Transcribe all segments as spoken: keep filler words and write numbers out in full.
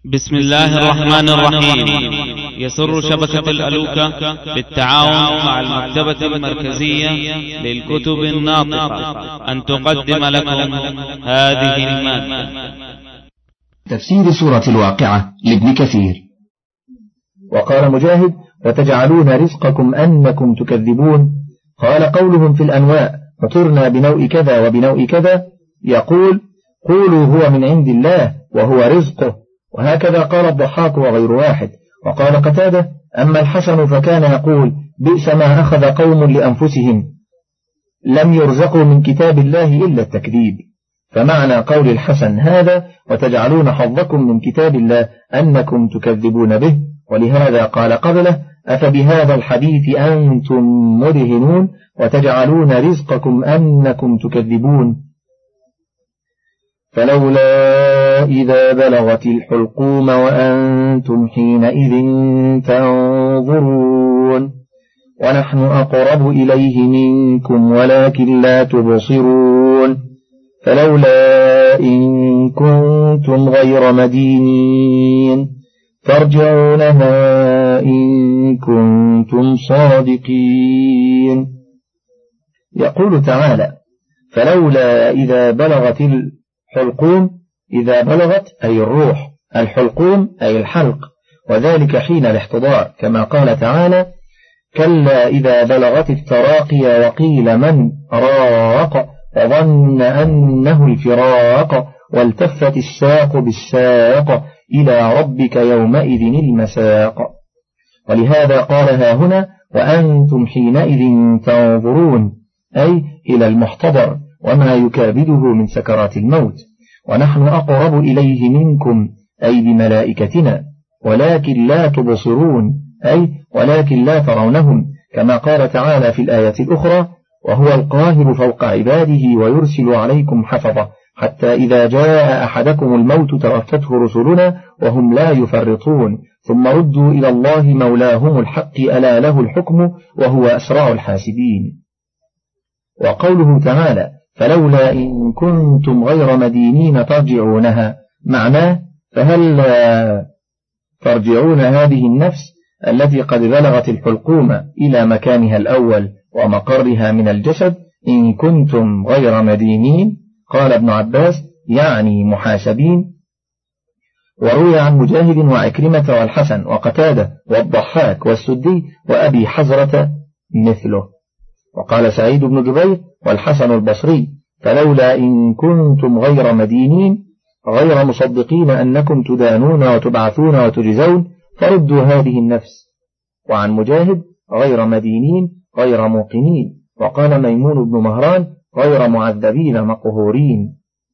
بسم الله الرحمن الرحيم. يسر شبكة الألوكة بالتعاون مع المكتبة المركزية للكتب الناطقة أن تقدم لكم هذه المادة. تفسير سورة الواقعة لابن كثير. وقال مجاهد: وتجعلون رزقكم أنكم تكذبون. قال قولهم في الأنواء: فطرنا بنوء كذا وبنوء كذا، يقول: قولوا هو من عند الله وهو رزقه. وهكذا قال الضحاك وغير واحد. وقال قتادة: أما الحسن فكان يقول: بئس ما أخذ قوم لأنفسهم لم يرزقوا من كتاب الله إلا التكذيب. فمعنى قول الحسن هذا: وتجعلون حظكم من كتاب الله أنكم تكذبون به. ولهذا قال قبله: أفبهذا الحديث أنتم مدهنون وتجعلون رزقكم أنكم تكذبون. فلولا إذا بلغت الحلقوم وأنتم حينئذ تنظرون ونحن أقرب إليه منكم ولكن لا تبصرون. فلولا إن كنتم غير مدينين ترجعونها إن كنتم صادقين. يقول تعالى: فلولا إذا بلغت الحلقوم. إذا بلغت أي الروح، الحلقوم أي الحلق، وذلك حين الاحتضار، كما قال تعالى: كلا إذا بلغت التراقي وقيل من راق وظن أنه الفراق والتفت الساق بالساق إلى ربك يومئذ المساق. ولهذا قالها هنا: وأنتم حينئذ تنظرون، أي إلى المحتضر وما يكابده من سكرات الموت. ونحن أقرب إليه منكم، أي بملائكتنا، ولكن لا تبصرون، أي ولكن لا ترونهم، كما قال تعالى في الآية الأخرى: وهو القاهر فوق عباده ويرسل عليكم حفظة حتى إذا جاء أحدكم الموت توفته رسلنا وهم لا يفرطون ثم ردوا إلى الله مولاهم الحق ألا له الحكم وهو أسرع الحاسبين. وقوله تعالى: فلولا إن كنتم غير مدينين ترجعونها، معناه: فهل ترجعون هذه النفس التي قد بلغت الحلقوم إلى مكانها الأول ومقرها من الجسد إن كنتم غير مدينين؟ قال ابن عباس: يعني محاسبين. وروي عن مجاهد وعكرمة والحسن وقتادة والضحاك والسدي وأبي حزرة مثله. وقال سعيد بن جبير والحسن البصري: فلولا إن كنتم غير مدينين، غير مصدقين أنكم تدانون وتبعثون وتجزون، فردوا هذه النفس. وعن مجاهد: غير مدينين غير موقنين. وقال ميمون بن مهران: غير معذبين مقهورين.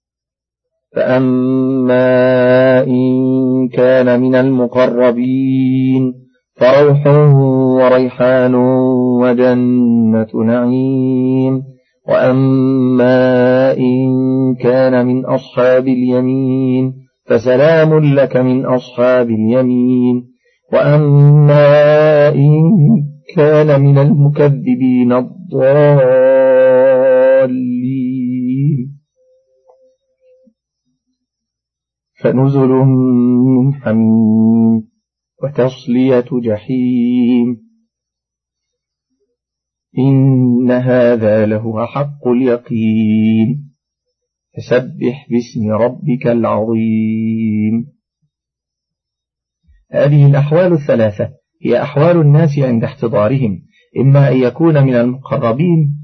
فأما إن كان من المقربين فروح وريحان وجنة نعيم. وأما إن كان من أصحاب اليمين فسلام لك من أصحاب اليمين. وأما إن كان من المكذبين الضالين فنزل من حميم وتصلية جحيم. إن هذا لهو حق اليقين. فسبح باسم ربك العظيم. هذه الأحوال الثلاثة هي أحوال الناس عند احتضارهم، إما أن يكون من المقربين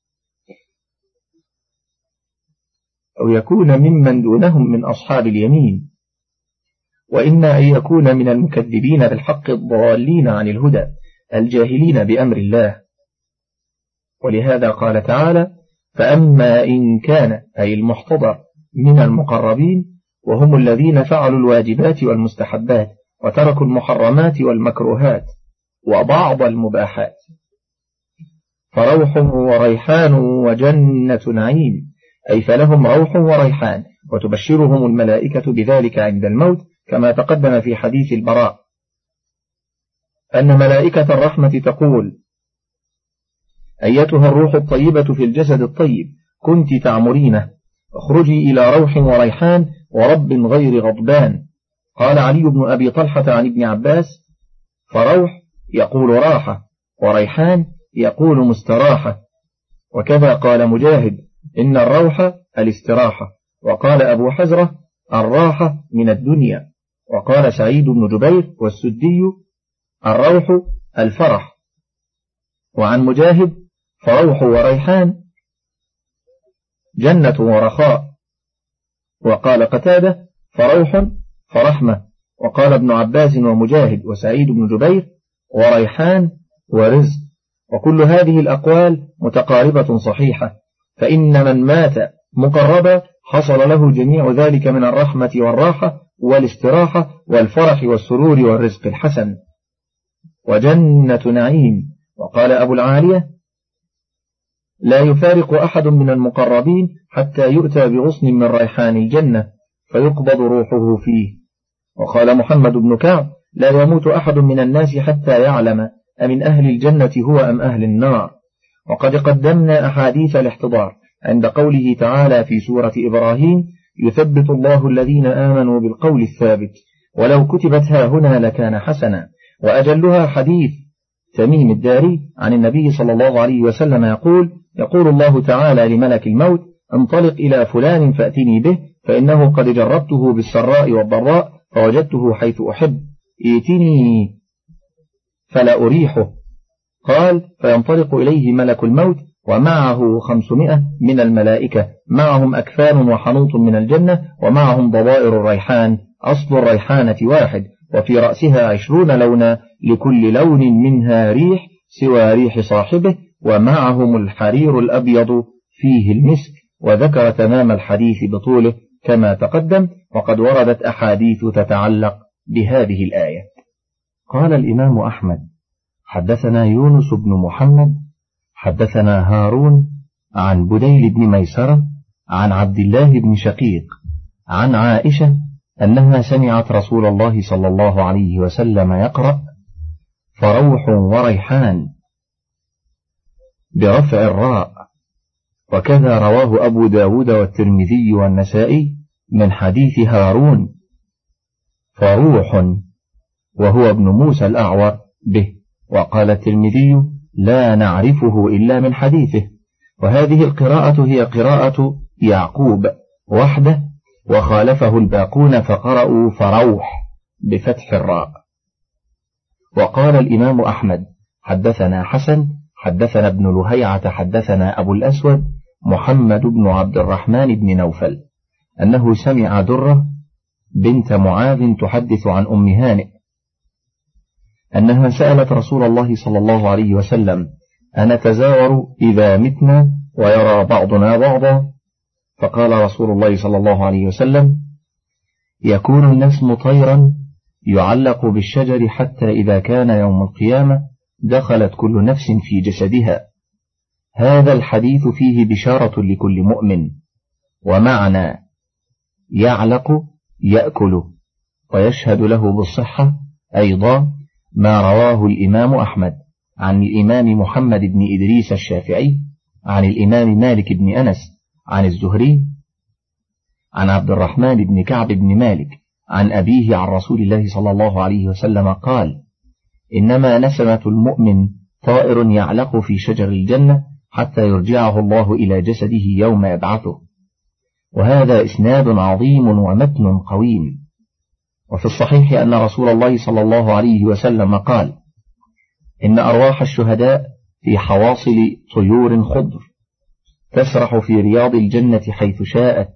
أو يكون ممن دونهم من أصحاب اليمين، وإما أن يكون من المكذبين بالحق الضالين عن الهدى الجاهلين بأمر الله. ولهذا قال تعالى: فأما إن كان، أي المحتضر، من المقربين، وهم الذين فعلوا الواجبات والمستحبات وتركوا المحرمات والمكروهات وبعض المباحات، فروح وريحان وجنة نعيم، أي فلهم روح وريحان، وتبشرهم الملائكة بذلك عند الموت، كما تقدم في حديث البراء أن ملائكة الرحمة تقول: أيتها الروح الطيبة في الجسد الطيب كنت تعمرينه، اخرجي إلى روح وريحان ورب غير غضبان. قال علي بن أبي طلحة عن ابن عباس: فروح يقول راحة، وريحان يقول مستراحة. وكذا قال مجاهد: إن الروح الاستراحة. وقال أبو حزرة: الراحة من الدنيا. وقال سعيد بن جبير والسدي: الروح الفرح. وعن مجاهد: فروح وريحان جنة ورخاء. وقال قتادة: فروح فرحمة. وقال ابن عباس ومجاهد وسعيد بن جبير: وريحان ورزق. وكل هذه الأقوال متقاربة صحيحة، فإن من مات مقربا حصل له جميع ذلك من الرحمة والراحة والاستراحة والفرح والسرور والرزق الحسن وجنة نعيم. وقال أبو العالية: لا يفارق أحد من المقربين حتى يؤتى بغصن من ريحان الجنة فيقبض روحه فيه. وقال محمد بن كعب: لا يموت أحد من الناس حتى يعلم أمن أهل الجنة هو أم أهل النار. وقد قدمنا أحاديث الاحتضار عند قوله تعالى في سورة إبراهيم: يثبت الله الذين آمنوا بالقول الثابت ولو كتبت ها هنا لكان حسنا. وأجلها حديث تميم الداري عن النبي صلى الله عليه وسلم يقول: يقول الله تعالى لملك الموت: انطلق إلى فلان فأتني به فإنه قد جربته بالسراء والضراء فوجدته حيث أحب، ائتني فلا أريحه. قال: فينطلق إليه ملك الموت ومعه خمسمائة من الملائكة، معهم أكفان وحنوط من الجنة، ومعهم ضوائر الريحان، أصل الريحانة واحد، وفي رأسها عشرون لونا، لكل لون منها ريح سوى ريح صاحبه، ومعهم الحرير الأبيض فيه المسك. وذكر تمام الحديث بطوله كما تقدم، وقد وردت أحاديث تتعلق بهذه الآية. قال الإمام أحمد: حدثنا يونس بن محمد حدثنا هارون عن بديل بن ميسرة عن عبد الله بن شقيق عن عائشة أنها سمعت رسول الله صلى الله عليه وسلم يقرأ: فروح وريحان برفع الراء. وكذا رواه أبو داود والترمذي والنسائي من حديث هارون فروح وهو ابن موسى الأعور به. وقال الترمذي: لا نعرفه إلا من حديثه. وهذه القراءة هي قراءة يعقوب وحده، وخالفه الباقون فقرأوا فروح بفتح الراء. وقال الإمام أحمد: حدثنا حسن حدثنا ابن لهيعة حدثنا أبو الأسود محمد بن عبد الرحمن بن نوفل أنه سمع درة بنت معاذ تحدث عن أم هانئ أنها سألت رسول الله صلى الله عليه وسلم: أنتزاور إذا متنا ويرى بعضنا بعضا؟ فقال رسول الله صلى الله عليه وسلم: يكون النسم طيرا يعلق بالشجر حتى إذا كان يوم القيامة دخلت كل نفس في جسدها. هذا الحديث فيه بشارة لكل مؤمن. ومعنى يعلق يأكل، ويشهد له بالصحة أيضا ما رواه الإمام أحمد عن الإمام محمد بن إدريس الشافعي عن الإمام مالك بن أنس عن الزهري عن عبد الرحمن بن كعب بن مالك عن أبيه عن رسول الله صلى الله عليه وسلم قال: إنما نسمة المؤمن طائر يعلق في شجر الجنة حتى يرجعه الله إلى جسده يوم يبعثه. وهذا إسناد عظيم ومتن قويم. وفي الصحيح أن رسول الله صلى الله عليه وسلم قال: إن أرواح الشهداء في حواصل طيور خضر تسرح في رياض الجنة حيث شاءت،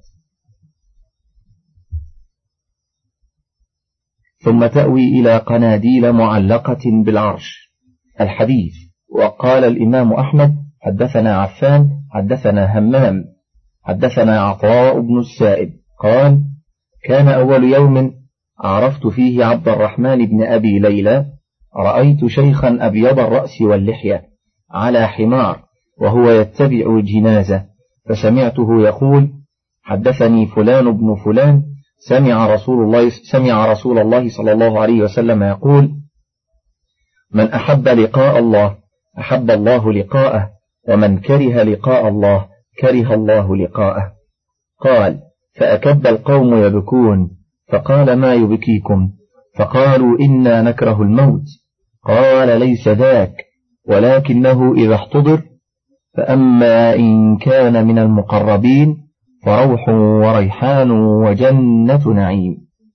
ثم تأوي إلى قناديل معلقة بالعرش. الحديث. وقال الإمام أحمد: حدثنا عفان حدثنا همام حدثنا عطاء بن السائب قال: كان أول يوم عرفت فيه عبد الرحمن بن أبي ليلى رأيت شيخا أبيض الرأس واللحية على حمار وهو يتبع جنازة، فسمعته يقول: حدثني فلان بن فلان سمع رسول الله سمع رسول الله صلى الله عليه وسلم يقول: من أحب لقاء الله أحب الله لقاءه، ومن كره لقاء الله كره الله لقاءه. قال: فأكب القوم يبكون، فقال ما يبكيكم؟ فقالوا إنا نكره الموت. قال ليس ذاك، ولكنه إذا احتضر فأما إن كان من المقربين فروح وريحان وجنة نعيم.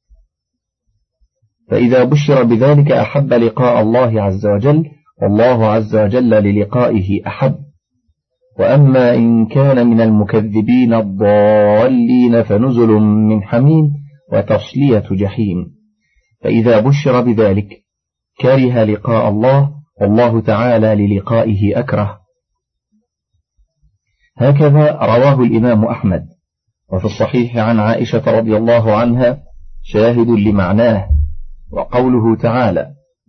فإذا بشر بذلك أحب لقاء الله عز وجل، والله عز وجل للقائه أحب. وأما إن كان من المكذبين الضالين فنزل من حميم وتصلية جحيم. فإذا بشر بذلك كره لقاء الله، والله تعالى للقائه أكره. هكذا رواه الإمام أحمد. وفي الصحيح عن عائشة رضي الله عنها شاهد لمعناه، وقوله تعالى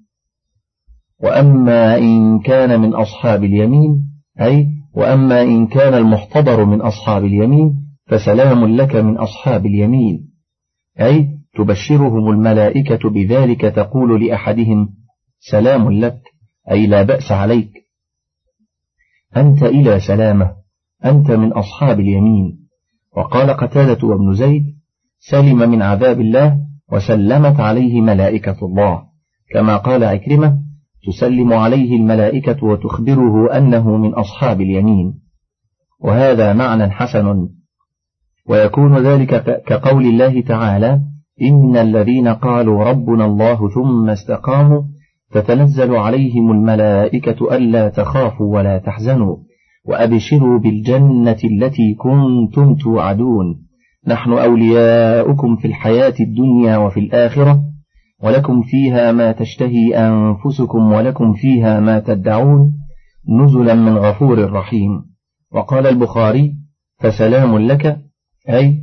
وأما إن كان من أصحاب اليمين، أي وأما إن كان المحتضر من أصحاب اليمين فسلام لك من أصحاب اليمين، أي تبشرهم الملائكة بذلك، تقول لأحدهم سلام لك، أي لا بأس عليك، أنت إلى سلامة، أنت من أصحاب اليمين. وقال قتادة وابن زيد سلم من عذاب الله وسلمت عليه ملائكة الله، كما قال عكرمة تسلم عليه الملائكة وتخبره أنه من أصحاب اليمين. وهذا معنى حسن. ويكون ذلك كقول الله تعالى إن الذين قالوا ربنا الله ثم استقاموا تتنزل عليهم الملائكة ألا تخافوا ولا تحزنوا وأبشروا بالجنة التي كنتم توعدون، نحن أولياؤكم في الحياة الدنيا وفي الآخرة، ولكم فيها ما تشتهي أنفسكم ولكم فيها ما تدعون، نزلا من غفور رحيم. وقال البخاري فسلام لك، أي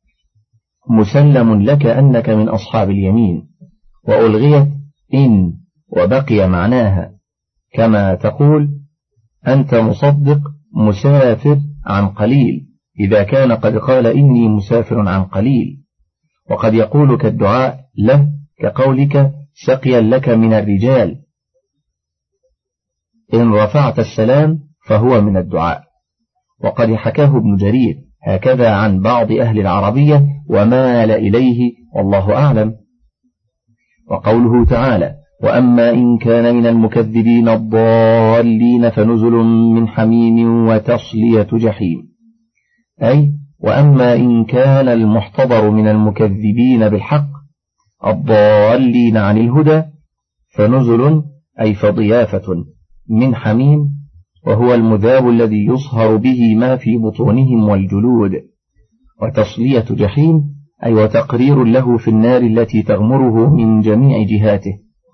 مسلم لك أنك من أصحاب اليمين. وألغيت إن وبقي معناها، كما تقول أنت مصدق مسافر عن قليل، إذا كان قد قال إني مسافر عن قليل. وقد يقول كالدعاء له كقولك سقيا لك من الرجال، إن رفعت السلام فهو من الدعاء. وقد حكاه ابن جرير هكذا عن بعض أهل العربية ومال إليه، والله أعلم. وقوله تعالى وأما إن كان من المكذبين الضالين فنزل من حميم وتصلية جحيم، أي وأما إن كان المحتضر من المكذبين بالحق الضالين عن الهدى فنزل، أي فضيافة من حميم، وهو المذاب الذي يصهر به ما في بطونهم والجلود، وتصلية جحيم أي وتقرير له في النار التي تغمره من جميع جهاته.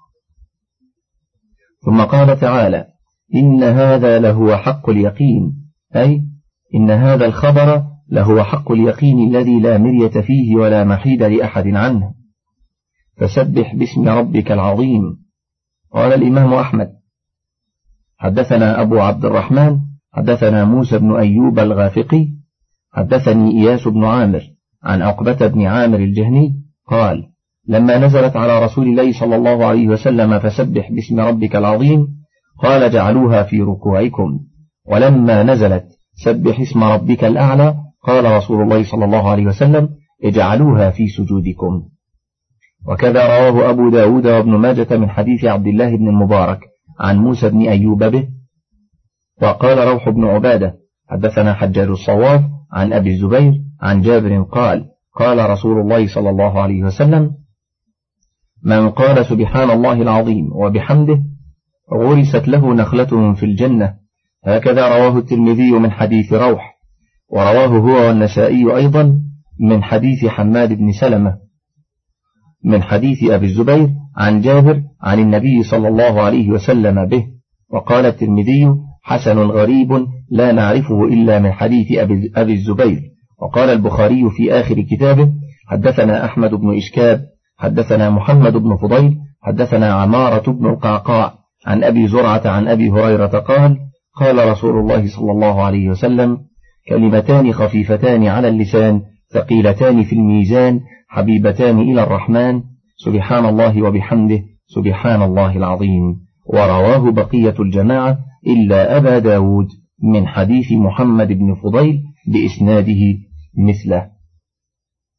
ثم قال تعالى إن هذا لهو حق اليقين، أي إن هذا الخبر لهو حق اليقين الذي لا مرية فيه ولا محيد لأحد عنه، فسبح باسم ربك العظيم. قال الإمام أحمد حدثنا أبو عبد الرحمن حدثنا موسى بن أيوب الغافقي حدثني إياس بن عامر عن عقبة بن عامر الجهني قال لما نزلت على رسول الله صلى الله عليه وسلم فسبح باسم ربك العظيم قال جعلوها في ركوعكم، ولما نزلت سبح اسم ربك الأعلى قال رسول الله صلى الله عليه وسلم اجعلوها في سجودكم. وكذا رواه أبو داود وابن ماجة من حديث عبد الله بن المبارك عن موسى بن أيوب به. وقال روح بن عبادة حدثنا حجاج الصواف عن أبي الزبير عن جابر قال قال رسول الله صلى الله عليه وسلم من قال سبحان الله العظيم وبحمده غرست له نخلة في الجنة. هكذا رواه الترمذي من حديث روح، ورواه هو والنسائي أيضا من حديث حماد بن سلمة من حديث أبي الزبير عن جابر عن النبي صلى الله عليه وسلم به. وقال الترمذي حسن غريب لا نعرفه إلا من حديث أبي الزبير. وقال البخاري في آخر كتابه حدثنا أحمد بن إشكاب حدثنا محمد بن فضيل حدثنا عمارة بن القعقاع عن أبي زرعة عن أبي هريرة قال قال رسول الله صلى الله عليه وسلم كلمتان خفيفتان على اللسان ثقيلتان في الميزان حبيبتان إلى الرحمن سبحان الله وبحمده سبحان الله العظيم. ورواه بقية الجماعة إلا أبا داود من حديث محمد بن فضيل بإسناده مثله.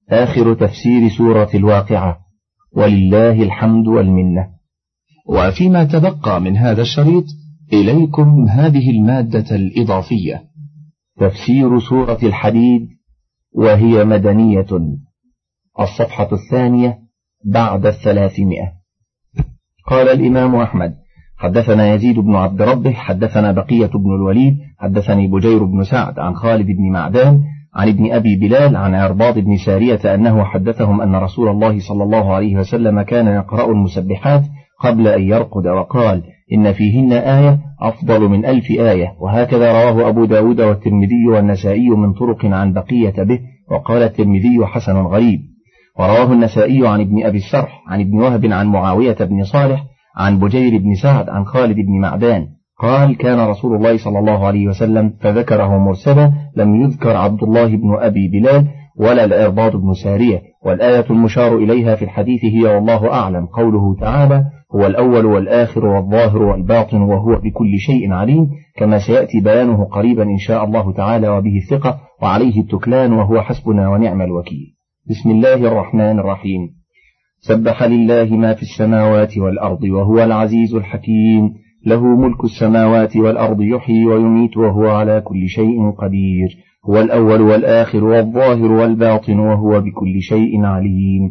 آخر تفسير سورة الواقعة، ولله الحمد والمنة. وفيما تبقى من هذا الشريط إليكم هذه المادة الإضافية: تفسير سورة الحديد وهي مدنية، الصفحة الثانية بعد الثلاثمائة. قال الإمام أحمد: حدثنا يزيد بن عبد ربه حدثنا بقية بن الوليد حدثني بجير بن سعد عن خالد بن معدان عن ابن أبي بلال عن عرباض بن سارية أنه حدثهم أن رسول الله صلى الله عليه وسلم كان يقرأ المسبحات قبل أن يرقد، وقال: إن فيهن آية أفضل من ألف آية. وهكذا رواه أبو داود والترمذي والنسائي من طرق عن بقية به، وقال الترمذي: حسن غريب. ورواه النسائي عن ابن أبي السرح عن ابن وهب عن معاوية بن صالح عن بجير بن سعد عن خالد بن معدان قال: كان رسول الله صلى الله عليه وسلم، فذكره مرسلا، لم يذكر عبد الله بن أبي بلال ولا العرباض بن سارية. والآية المشار إليها في الحديث هي والله أعلم قوله تعالى: هو الأول والآخر والظاهر والباطن وهو بكل شيء عليم، كما سيأتي بيانه قريبا إن شاء الله تعالى، وبه الثقة وعليه التكلان وهو حسبنا ونعم الوكيل. بسم الله الرحمن الرحيم. سبح لله ما في السماوات والأرض وهو العزيز الحكيم، له ملك السماوات والأرض يحيي ويميت وهو على كل شيء قدير، هو الأول والآخر والظاهر والباطن وهو بكل شيء عليم.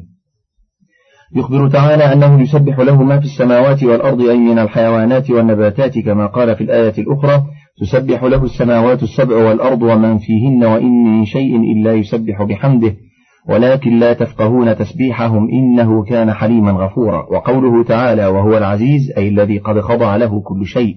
يخبر تعالى أنه يسبح له ما في السماوات والأرض، أي من الحيوانات والنباتات، كما قال في الآية الأخرى: تسبح له السماوات السبع والأرض ومن فيهن وإن من شيء إلا يسبح بحمده ولكن لا تفقهون تسبيحهم إنه كان حليما غفورا. وقوله تعالى: وهو العزيز، أي الذي قد خضع له كل شيء،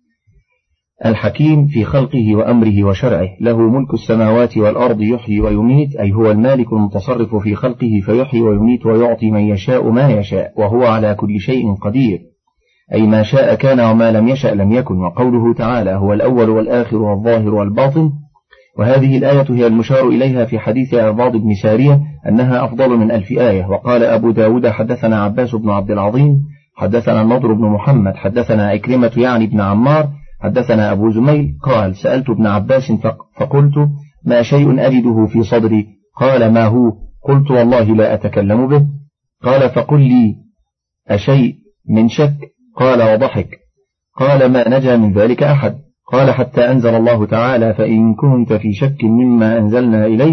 الحكيم في خلقه وأمره وشرعه، له ملك السماوات والأرض يحيي ويميت، أي هو المالك المتصرف في خلقه فيحيي ويميت ويعطي من يشاء ما يشاء، وهو على كل شيء قدير، أي ما شاء كان وما لم يشأ لم يكن. وقوله تعالى: هو الأول والآخر والظاهر والباطن، وهذه الآية هي المشار إليها في حديث عرباض بن سارية أنها أفضل من ألف آية. وقال أبو داود: حدثنا عباس بن عبد العظيم حدثنا النضر بن محمد حدثنا عكرمة يعني بن عمار حدثنا أبو زميل قال: سألت ابن عباس فقلت: ما شيء أجده في صدري؟ قال: ما هو؟ قلت: والله لا أتكلم به. قال: فقل لي أشيء من شك؟ قال: وضحك. قال: ما نجا من ذلك أحد. قال: حتى أنزل الله تعالى: فإن كنت في شك مما أنزلنا إليك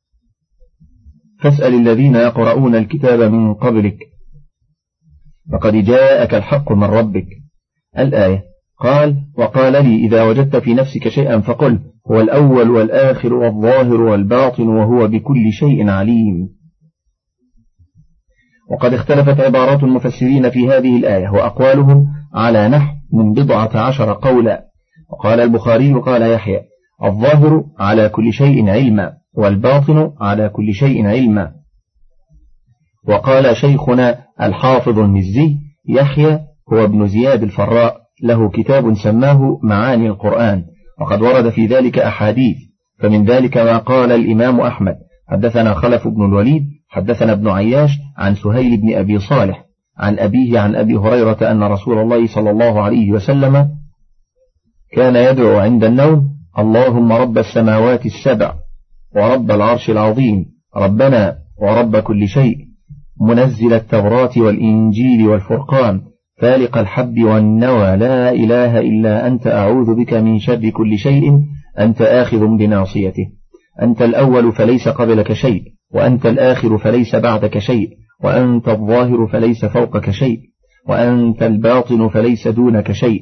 فاسأل الذين يقرؤون الكتاب من قبلك فقد جاءك الحق من ربك، الآية. قال: وقال لي: إذا وجدت في نفسك شيئا فقل: هو الأول والآخر والظاهر والباطن وهو بكل شيء عليم. وقد اختلفت عبارات المفسرين في هذه الآية، وأقوالهم على نحو من بضعة عشر قولا. وقال البخاري: قال يحيى: الظاهر على كل شيء علما، والباطن على كل شيء علما. وقال شيخنا الحافظ المزي: يحيى هو ابن زياد الفراء، له كتاب سماه معاني القرآن، وقد ورد في ذلك أحاديث، فمن ذلك ما قال الإمام أحمد: حدثنا خلف بن الوليد حدثنا ابن عياش عن سهيل بن أبي صالح عن أبيه عن أبي هريرة أن رسول الله صلى الله عليه وسلم كان يدعو عند النوم: اللهم رب السماوات السبع ورب العرش العظيم، ربنا ورب كل شيء، منزل التوراة والإنجيل والفرقان، فالق الحب والنوى، لا إله إلا أنت، أعوذ بك من شر كل شيء، أنت آخذ بناصيته، أنت الأول فليس قبلك شيء، وأنت الآخر فليس بعدك شيء، وأنت الظاهر فليس فوقك شيء، وأنت الباطن فليس دونك شيء،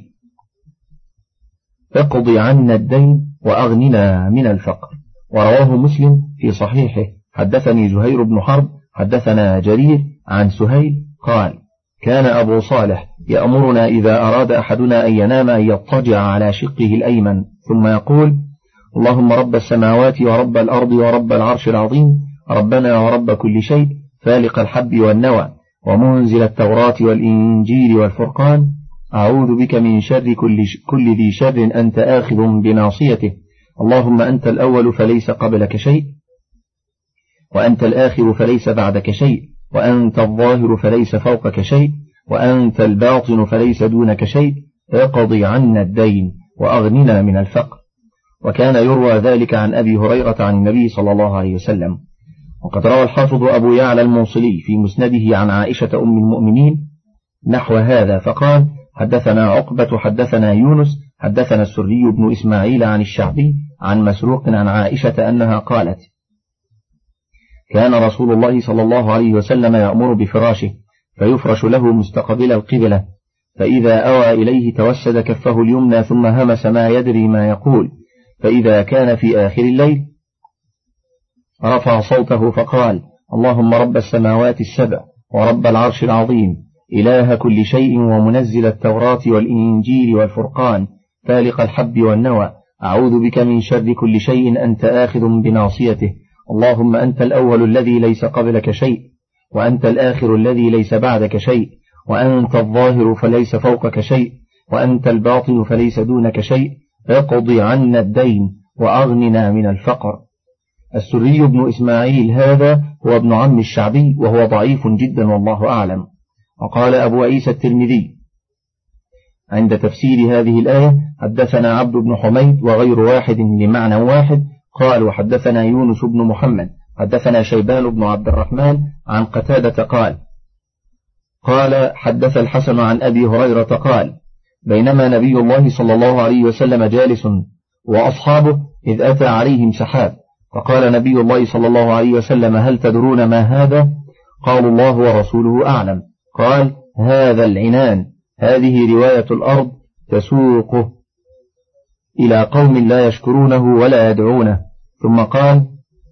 اقض عنا الدين وأغننا من الفقر. ورواه مسلم في صحيحه: حدثني زهير بن حرب حدثنا جرير عن سهيل قال: كان أبو صالح يأمرنا إذا أراد أحدنا أن ينام أن يضطجع على شقه الأيمن ثم يقول: اللهم رب السماوات ورب الأرض ورب العرش العظيم، ربنا ورب كل شيء، فالق الحب والنوى، ومنزل التوراة والإنجيل والفرقان، أعوذ بك من شر كل, كل ذي شر أنت آخذ بناصيته، اللهم أنت الأول فليس قبلك شيء، وأنت الآخر فليس بعدك شيء، وأنت الظاهر فليس فوقك شيء، وأنت الباطن فليس دونك شيء، اقضي عنا الدين وأغننا من الفقر. وكان يروى ذلك عن أبي هريرة عن النبي صلى الله عليه وسلم. وقد روى الحافظ أبو يعلى الموصلي في مسنده عن عائشة أم المؤمنين نحو هذا فقال: حدثنا عقبة حدثنا يونس حدثنا السري بن إسماعيل عن الشعبي عن مسروق عن عائشة أنها قالت: كان رسول الله صلى الله عليه وسلم يأمر بفراشه فيفرش له مستقبل القبلة، فإذا أوى إليه توسد كفه اليمنى ثم همس ما يدري ما يقول، فإذا كان في آخر الليل رفع صوته فقال: اللهم رب السماوات السبع ورب العرش العظيم إله كل شيء ومنزل التوراة والإنجيل والفرقان فالق الحب والنوى، أعوذ بك من شر كل شيء أنت آخذ بناصيته، اللهم أنت الأول الذي ليس قبلك شيء، وأنت الآخر الذي ليس بعدك شيء، وأنت الظاهر فليس فوقك شيء، وأنت الباطن فليس دونك شيء، اقضي عنا الدين وأغننا من الفقر. السري بن إسماعيل هذا هو ابن عم الشعبي وهو ضعيف جدا والله أعلم. وقال أبو عيسى الترمذي عند تفسير هذه الآية: حدثنا عبد بن حميد وغير واحد لمعنى واحد، قال: وحدثنا يونس بن محمد حدثنا شيبان بن عبد الرحمن عن قتادة قال: قال حدث الحسن عن أبي هريرة قال: بينما نبي الله صلى الله عليه وسلم جالس وأصحابه إذ أتى عليهم سحاب، فقال نبي الله صلى الله عليه وسلم: هل تدرون ما هذا؟ قالوا: الله ورسوله أعلم. قال: هذا العنان، هذه رواية الأرض تسوقه إلى قوم لا يشكرونه ولا يدعونه. ثم قال: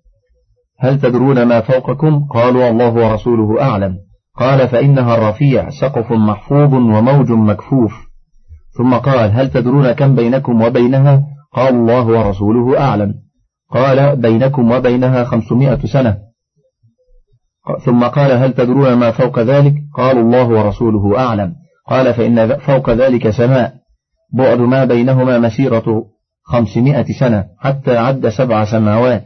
هل تدرون ما فوقكم؟ قالوا: الله ورسوله أعلم. قال: فإنها الرفيع، سقف محفوظ وموج مكفوف. ثم قال: هل تدرون كم بينكم وبينها؟ قال: الله ورسوله أعلم. قال: بينكم وبينها خمسمائة سنة. ثم قال: هل تدرون ما فوق ذلك؟ قالوا: الله ورسوله أعلم. قال: فإن فوق ذلك سماء، بعد ما بينهما مسيرة خمسمائة سنة، حتى عد سبع سماوات،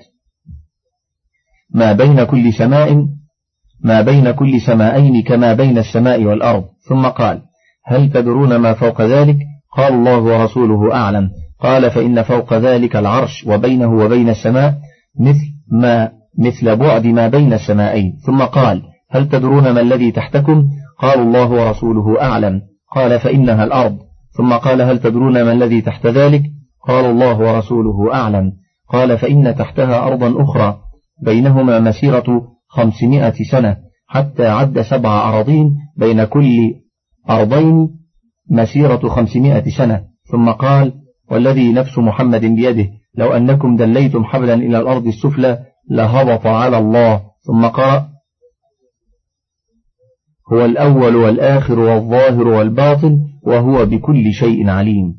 ما بين كل سماء ما بين كل سمائين كما بين السماء والأرض. ثم قال: هل تدرون ما فوق ذلك؟ قال: الله ورسوله أعلم. قال: فإن فوق ذلك العرش، وبينه وبين السماء مثل ما مثل بعد ما بين السمائين. ثم قال: هل تدرون ما الذي تحتكم؟ قالوا: الله ورسوله أعلم. قال: فإنها الأرض. ثم قال: هل تدرون ما الذي تحت ذلك؟ قالوا: الله ورسوله أعلم. قال: فإن تحتها أرضا أخرى بينهما مسيرة خمسمائة سنة، حتى عد سبع أراضين، بين كل أرضين مسيرة خمسمائة سنة. ثم قال: والذي نفس محمد بيده لو أنكم دليتم حبلا إلى الأرض السفلى لهبط على الله. ثم قال: هو الأول والآخر والظاهر والباطن وهو بكل شيء عليم.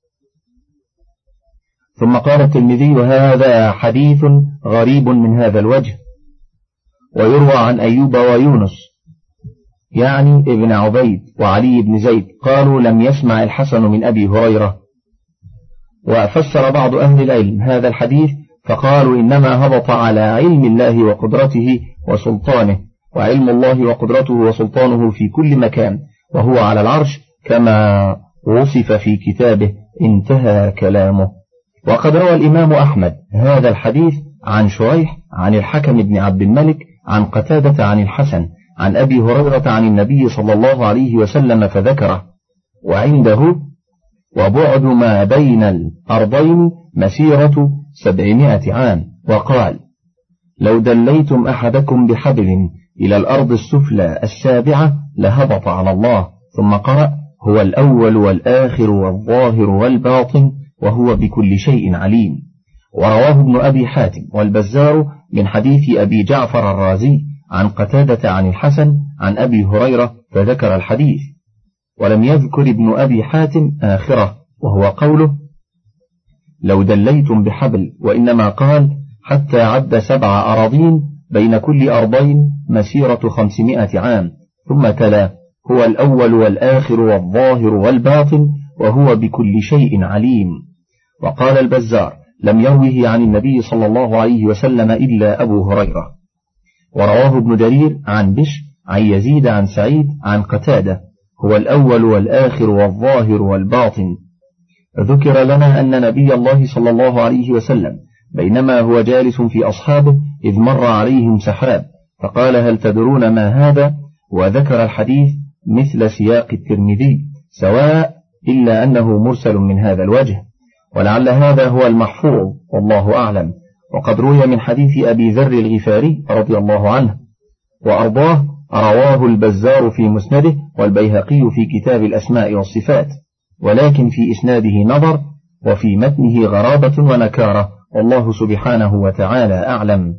ثم قال الترمذي: وهذا حديث غريب من هذا الوجه. ويروى عن أيوب ويونس يعني ابن عبيد وعلي بن زيد قالوا: لم يسمع الحسن من أبي هريرة. وفسر بعض أهل العلم هذا الحديث فقالوا: إنما هبط على علم الله وقدرته وسلطانه، وعلم الله وقدرته وسلطانه في كل مكان، وهو على العرش كما وصف في كتابه. انتهى كلامه. وقد روى الإمام أحمد هذا الحديث عن شريح عن الحكم بن عبد الملك عن قتادة عن الحسن عن أبي هريرة عن النبي صلى الله عليه وسلم فذكره، وعنده: وبعد ما بين الأرضين مسيرة سبعمائة عام. وقال: لو دليتم أحدكم بحبل إلى الأرض السفلى السابعة لهبط على الله. ثم قرأ: هو الأول والآخر والظاهر والباطن وهو بكل شيء عليم. ورواه ابن أبي حاتم والبزار من حديث أبي جعفر الرازي عن قتادة عن الحسن عن أبي هريرة فذكر الحديث، ولم يذكر ابن أبي حاتم آخره وهو قوله: لو دليتم بحبل، وإنما قال: حتى عد سبع أراضين بين كل أرضين مسيرة خمسمائة عام. ثم تلا: هو الأول والآخر والظاهر والباطن وهو بكل شيء عليم. وقال البزار: لم يروه عن النبي صلى الله عليه وسلم إلا أبو هريرة. ورواه ابن جرير عن بشر عن يزيد عن سعيد عن قتادة: هو الأول والآخر والظاهر والباطن. ذكر لنا أن نبي الله صلى الله عليه وسلم بينما هو جالس في أصحابه إذ مر عليهم سحاب فقال هل تدرون ما هذا؟ وذكر الحديث مثل سياق الترمذي سواء إلا أنه مرسل من هذا الوجه، ولعل هذا هو المحفوظ والله أعلم. وقد روي من حديث أبي ذر الغفاري رضي الله عنه وأرضاه، رواه البزار في مسنده والبيهقي في كتاب الأسماء والصفات، ولكن في إسناده نظر وفي متنه غرابة ونكارة، والله سبحانه وتعالى أعلم.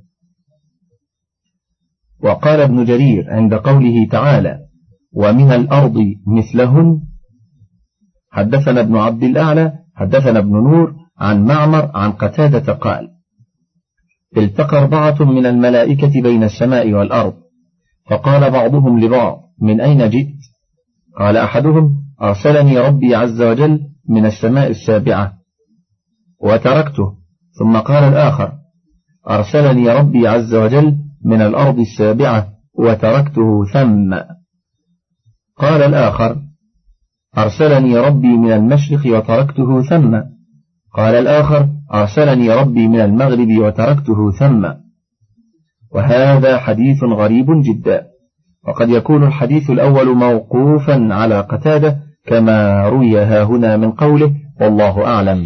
وقال ابن جرير عند قوله تعالى ومن الأرض مثلهن، حدثنا ابن عبد الأعلى حدثنا ابن نور عن معمر عن قتادة قال التقى أربعة من الملائكة بين السماء والأرض، فقال بعضهم لبعض من أين جئت؟ قال أحدهم أرسلني ربي عز وجل من السماء السابعة وتركته. ثم قال الآخر أرسلني ربي عز وجل من الأرض السابعة وتركته ثم. قال الآخر أرسلني ربي من المشرق وتركته ثم. قال الآخر أرسلني ربي من المغرب وتركته ثم. وهذا حديث غريب جدا، وقد يكون الحديث الأول موقوفا على قتادة كما روي ها هنا من قوله والله أعلم.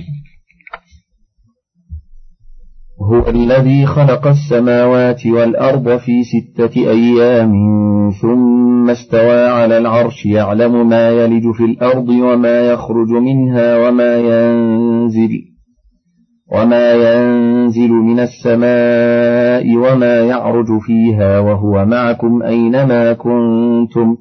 هو الذي خلق السماوات والأرض في ستة أيام ثم استوى على العرش يعلم ما يلج في الأرض وما يخرج منها وما ينزل وما ينزل من السماء وما يعرج فيها وهو معكم أينما كنتم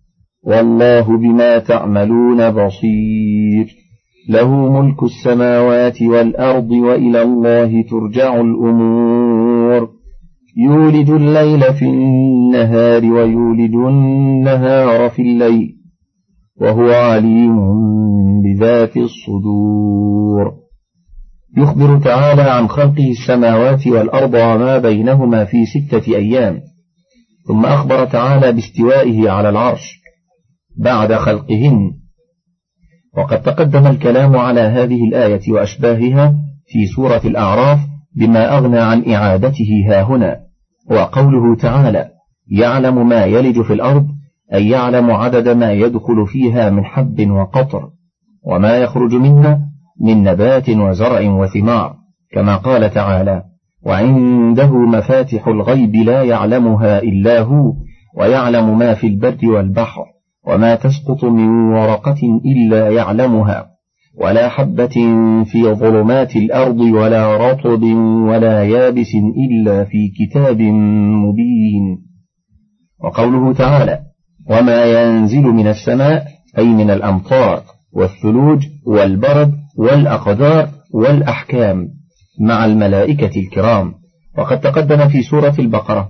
والله بما تعملون بصير. له ملك السماوات والأرض وإلى الله ترجع الأمور. يولج الليل في النهار ويولج النهار في الليل وهو عليم بذات الصدور. يخبر تعالى عن خلقه السماوات والأرض وما بينهما في ستة أيام، ثم أخبر تعالى باستوائه على العرش بعد خلقهن. وقد تقدم الكلام على هذه الآية وأشباهها في سورة الأعراف بما أغنى عن إعادته ها هنا. وقوله تعالى يعلم ما يلج في الأرض أي يعلم عدد ما يدخل فيها من حب وقطر وما يخرج منها من نبات وزرع وثمار، كما قال تعالى وعنده مفاتح الغيب لا يعلمها إلا هو ويعلم ما في البر والبحر وما تسقط من ورقة إلا يعلمها ولا حبة في ظلمات الأرض ولا رطب ولا يابس إلا في كتاب مبين. وقوله تعالى وما ينزل من السماء أي من الأمطار والثلوج والبرد والأقدار والأحكام مع الملائكة الكرام. وقد تقدم في سورة البقرة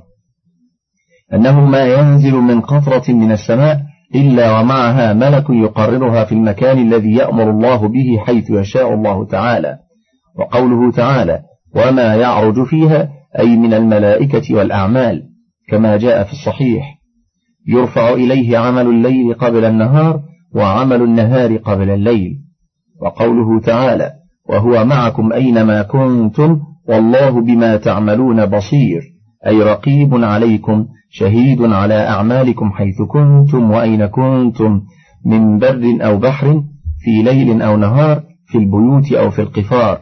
أنه ما ينزل من قطرة من السماء إلا ومعها ملك يقررها في المكان الذي يأمر الله به حيث يشاء الله تعالى. وقوله تعالى وما يعرج فيها أي من الملائكة والأعمال، كما جاء في الصحيح يرفع إليه عمل الليل قبل النهار وعمل النهار قبل الليل. وقوله تعالى وهو معكم أينما كنتم والله بما تعملون بصير أي رقيب عليكم شهيد على أعمالكم حيث كنتم وأين كنتم من بر أو بحر في ليل أو نهار في البيوت أو في القفار،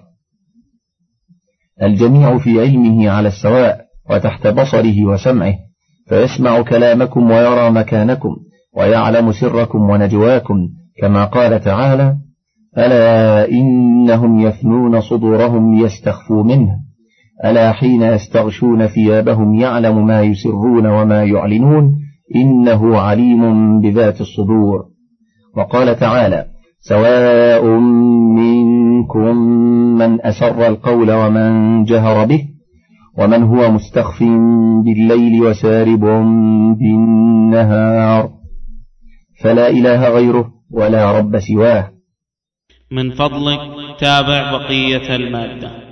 الجميع في علمه على السواء وتحت بصره وسمعه، فيسمع كلامكم ويرى مكانكم ويعلم سركم ونجواكم، كما قال تعالى ألا إنهم يثنون صدورهم ليستخفوا منه ألا حين يستغشون ثيابهم يعلم ما يسرون وما يعلنون إنه عليم بذات الصدور. وقال تعالى سواء منكم من أسر القول ومن جهر به ومن هو مستخف بالليل وسارب بالنهار فلا إله غيره ولا رب سواه. من فضلك تابع بقية المادة.